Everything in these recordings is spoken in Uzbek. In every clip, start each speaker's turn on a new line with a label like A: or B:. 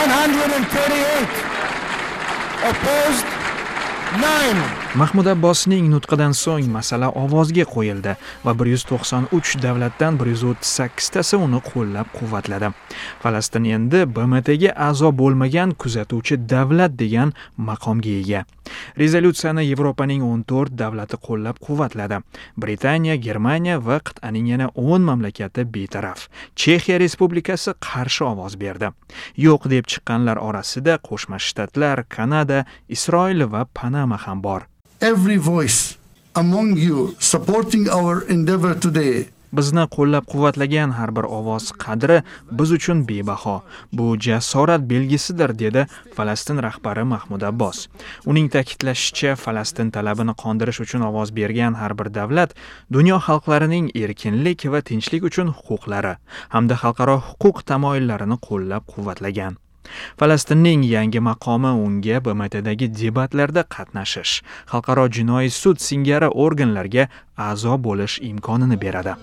A: 138. Opposed 9.
B: Mahmud Abbosning nutqidan so'ng masala ovozga qo'yildi va 193 davlatdan 138 tasi uni qo'llab-quvvatladi. Falastin endi BMTga a'zo bo'lmagan kuzatuvchi davlat degan maqomga ega. Rezolyutsiyani Yevropaning 14 davlati qo'llab-quvvatladi. Britaniya, Germaniya va qit'aning yana 10 mamlakati betaraf. Chexiya Respublikasi qarshi ovoz berdi. Yo'q deb chiqqanlar orasida Qo'shma Shtatlar, Kanada, Isroil va Panama ham bor.
C: Every voice among you supporting our endeavor today.
B: Bizni qo'llab-quvvatlagan har bir ovoz qadri biz uchun bebaho. Bu jasorat belgisidir, dedi Falastin rahbari Mahmud Abbos. Uning ta'kidlashicha, Falastin talabini qondirish uchun ovoz bergan har bir davlat dunyo xalqlarining erkinlik va tinchlik uchun huquqlari hamda xalqaro huquq tamoyillarini qo'llab-quvvatlagan. Falastinning yangi maqomi unga BMTdagi debatlarda qatnashish, xalqaro jinoiy sud singari organlarga a'zo bo'lish imkonini beradi.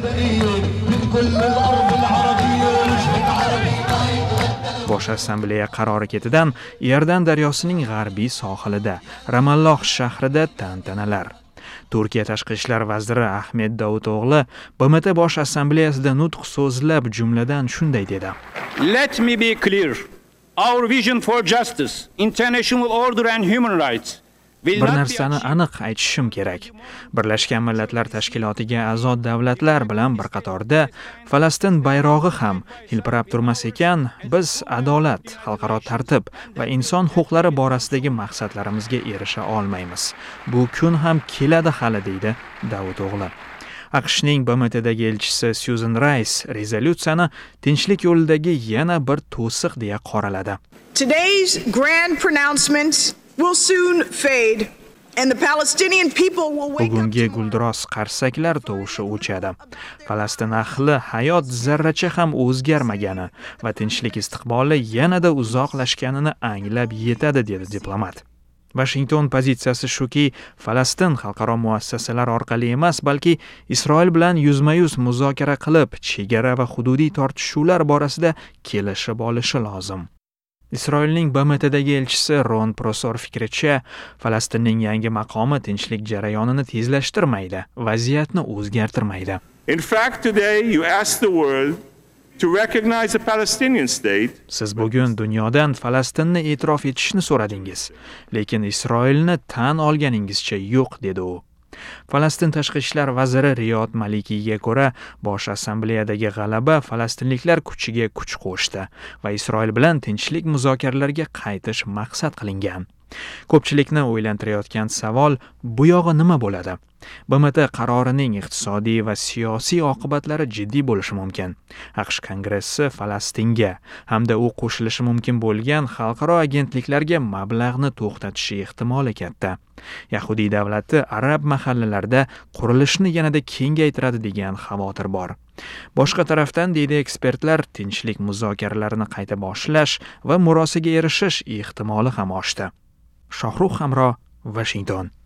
B: Bosh assambleya qarori ketidan Iordan daryosining g'arbiy sohilida, Ramalloh shahrida tantanalar. Turkiya tashqi ishlar vaziri Ahmed Davuto'g'li BMT bosh assambleyasida nutq so'zlab jumladan shunday dedi.
D: Let me be clear. Our vision for justice, international order and human rights
B: Bir narsani aniq aytishim kerak. Birlashgan Millatlar Tashkilotiga a'zo davlatlar bilan bir qatorda Falastin bayrog'i ham hilpirab turmas ekan, biz adolat, xalqaro tartib va inson huquqlari borasidagi maqsadlarimizga erisha olmaymiz. Bu kun ham keladi hali, deydi Davuto'g'li. AQShning BMTdagi elchisi Susan Rice rezolyutsiyani tinchlik yo'lidagi yana bir to'siq deya qoraladi.
E: Today's grand pronouncements will soon fade and the Palestinian people will wake up.
B: Bugungi gulduros qarsaklar tovushi o'chadi. Falastin ahli hayot zarracha ham o'zgarmagani va tinchlik istiqboli yanada uzoqlashganini anglab yetadi, dedi diplomat. Washington pozitsiyasi shuki, Falastin xalqaro muassasalar orqali emas, balki Isroil bilan yuzma-yuz muzokara qilib, chegara va hududiy tortishuvlar borasida kelishib olishi lozim. Isroilning BMTdagi elchisi Ron Prosor fikricha, Falastinning yangi maqomi tinchlik jarayonini tezlashtirmaydi, vaziyatni o'zgartirmaydi.
F: In fact, today you ask the world to recognize a Palestinian state.
B: Siz bugun dunyodan Falastinni e'tirof etishni so'radingiz, lekin Isroilni tan olganingizcha yo'q, dedi u. Falastin tashqi ishlar vaziri Riyod Malikiga ko'ra, bosh assambleyadagi g'alaba falastinliklar kuchiga kuch qo'shdi va Isroil bilan tinchlik muzokaralariga qaytish maqsad qilingan. Ko'pchilikni o'ylantirayotgan savol, bu yog'i nima bo'ladi? BMT qarorining iqtisodiy va siyosiy oqibatlari jiddiy bo'lishi mumkin. AQSh Kongressi Falastinga hamda u qo'shilishi mumkin bo'lgan xalqaro agentliklarga mablag'ni to'xtatishi ehtimoli katta. Yahudiy davlati arab mahallalarida qurilishni yanada kengaytiradi degan xavotir bor. Boshqa tarafdan, deydi ekspertlar, tinchlik muzokaralarini qayta boshlash va murosaga erishish ehtimoli ham oshdi. Shohrux Hamro, Washington.